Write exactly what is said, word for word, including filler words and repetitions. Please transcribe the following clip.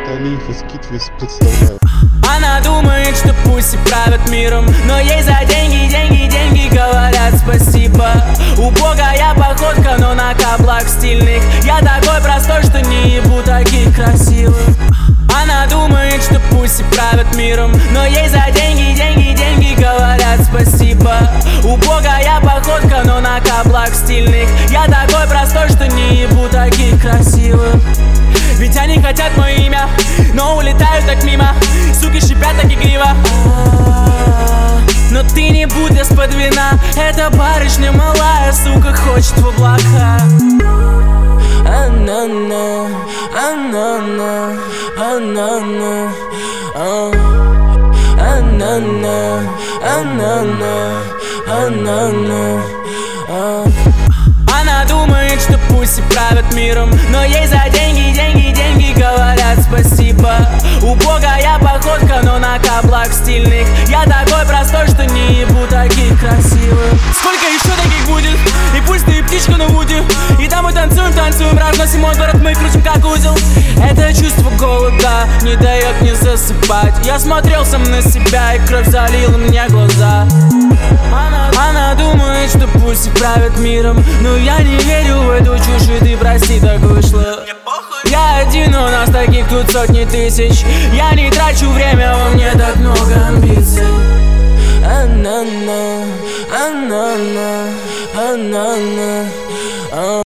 Остальные Хискитвис представляют. Она думает, что пусть правят миром, но ей за деньги, деньги, деньги говорят спасибо. Убогая походка, но на каблах стильных. Я такой простой, что не ебу таких красивых. Она думает, что пусть правят миром, но ей за деньги, деньги, деньги говорят спасибо. Убогая походка, но на каблах стильных. Я такой простой, что не ебу таких красивых. Ведь они хотят мое имя, но улетают так мимо. Суки шипят так игриво. Но ты не будь из-под вина. Эта барышня малая, сука, хочет в облака. А-на-на, а-на-на, а-на-на, а-на-на, а-на-на, а-на-на. Она думает, что пусть правят миром, но ей за деньги, деньги, деньги говорят спасибо. Убогая походка, но на каблах стильных. Я такой простой, что не ебу таких красивых. Сколько еще таких будет? И пусть ты птичка на вуде. И там мы танцуем, танцуем, разносим мой город, мы крутим как узел. Это чувство голода не дает мне засыпать. Я смотрел сам на себя, и кровь залила мне глаза. Она, она думает, что пусть правят миром, но я не верю в эту чушь, и ты прости, так вышло. Я один, у нас таких тут сотни тысяч. Я не трачу время, во мне так много амбиций. А-на-на, а-на-на, а-на-на.